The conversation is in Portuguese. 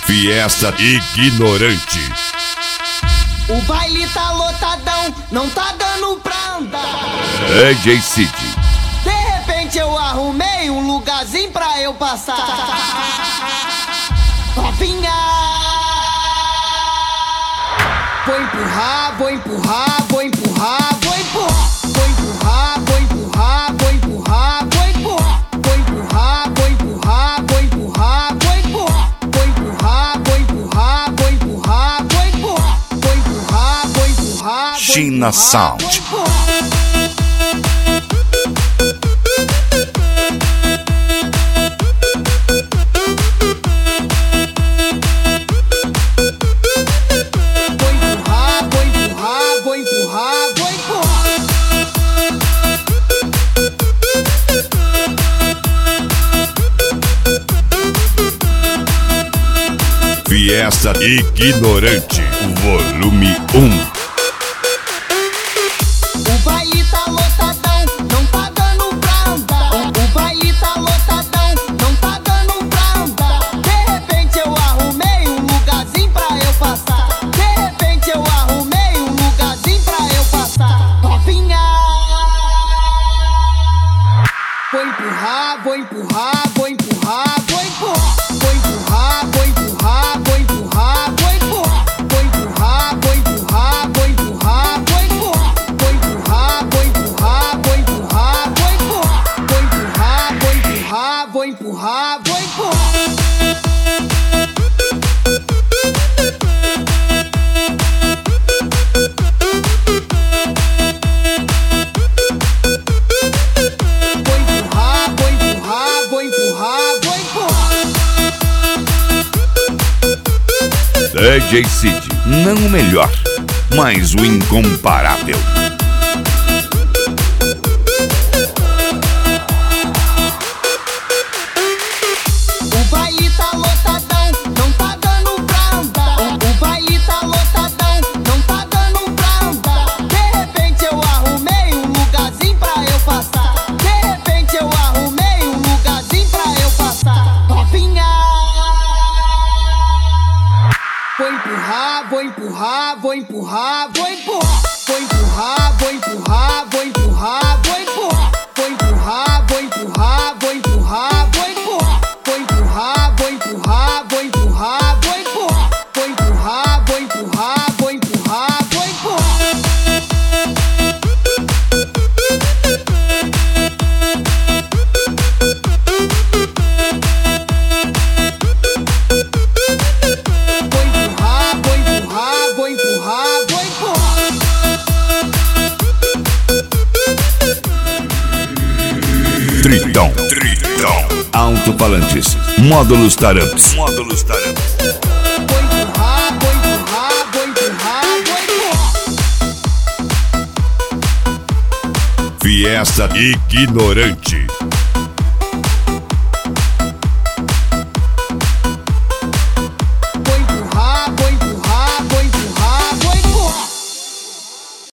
Fiesta ignorante. O baile tá lotadão, não tá dando pra andar. DJ Cid. De repente eu arrumei um lugarzinho pra eu passar. Novinha, vou empurrar, vou empurrar, vou empurrar, vou empurrar. Vou empurrar, vou empurrar, vou empurrar, vou empurrar. Vou empurrar, vou empurrar, vou empurrar, vou empurrar. Vou empurrar, vou empurrar, vou empurrar, vou empurrar. Vou empurrar, vou empurrar. China Sound. Fiesta ignorante, volume 1. O baile tá lotadão, não tá dando pra andar. O baile tá lotadão, não tá dando pra andar. De repente eu arrumei um lugarzinho pra eu passar. De repente eu arrumei um lugarzinho pra eu passar. Novinha, vou empurrar, vou empurrar, vou empurrar, vou empurrar. Vou empurrar, vou empurrar, vou empurrar, vou empurrar. Vou empurrar, vou empurrar, vou empurrar, vou empurrar. Vou empurrar, vou empurrar, vou empurrar, vou empurrar. Vou empurrar, vou empurrar, vou empurrar, vou empurrar. DJ Cid, não o melhor, mas o incomparável. O baile tá lotadão, não tá dando pra andar. O baile tá lotadão, não tá dando pra andar. De repente eu arrumei um lugarzinho pra eu passar. De repente eu arrumei um lugarzinho pra eu passar. Novinha, vou empurrar, vou empurrar, vou empurrar, vou empurrar. Vou empurrar, vou empurrar, vou empurrar, vou empurrar. Vou empurrar, vou empurrar, vou empurrar, vou empurrar. Vou empurrar, vou empurrar, vou empurrar, vou empurrar. Vou empurrar, vou empurrar, vou empurrar, vou empurrar. Vou empurrar, vou empurrar. Tritão, alto-falantes, módulos taramps. Vou empurrar, vou empurrar, vou empurrar, vou empurrar. Fiesta ignorante.